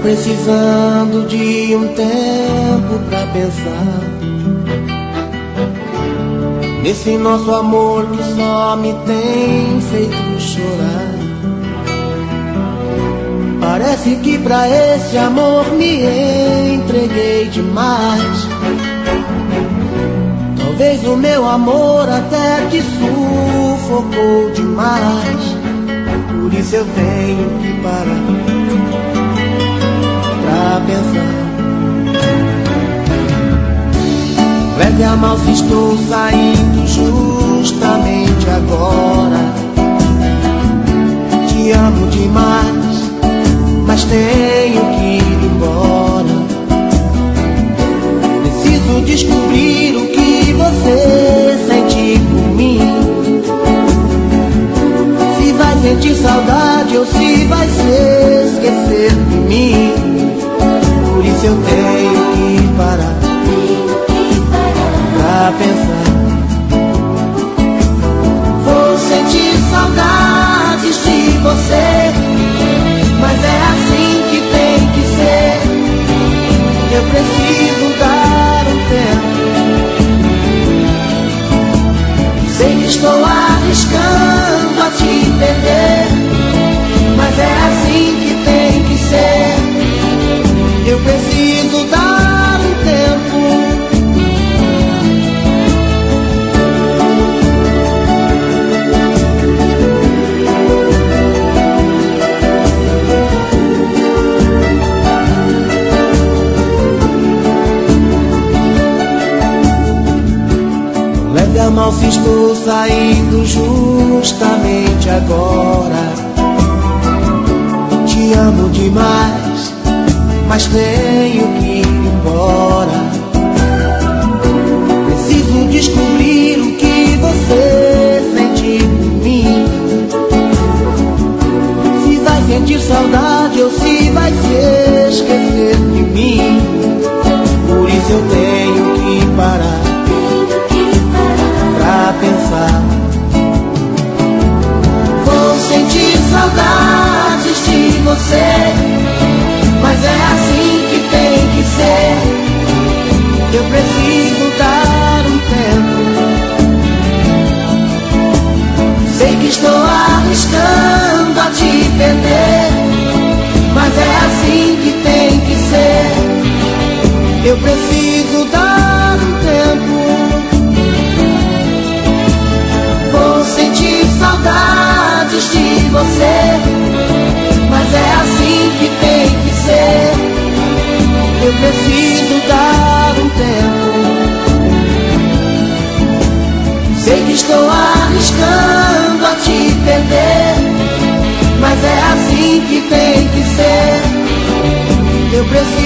precisando de um tempo pra pensar nesse nosso amor que só me tem feito chorar. Parece que pra esse amor me entreguei demais. Talvez o meu amor até te sufocou demais. Por isso eu tenho que parar pra pensar. Leve a mal se estou saindo justamente agora. Te amo demais, mas tenho que ir embora. Preciso descobrir o que você sente por mim. Se vai sentir saudade ou se vai se esquecer de mim. Por isso eu tenho que parar pra pensar. Vou sentir saudades de você, mas é assim que tem que ser. Eu preciso dar um tempo. Sei que estou arriscando a te perder, mas é assim que tem que ser. Eu preciso dar um tempo. Leve a mal se estou saindo justamente agora. Te amo demais, mas tenho que ir embora. Preciso descobrir o que você sente por mim. Se vai sentir saudade ou se vai se esquecer de mim. Por isso eu tenho que parar pra pensar. Vou sentir saudades de você, mas é assim que tem que ser. Eu preciso dar um tempo. Sei que estou arriscando a te perder, mas é assim que tem que ser. Eu preciso dar um tempo. Vou sentir saudades de você, mas é assim que tem que ser. Eu preciso dar um tempo. Sei que estou arriscando a te perder, mas é assim que tem que ser. Eu preciso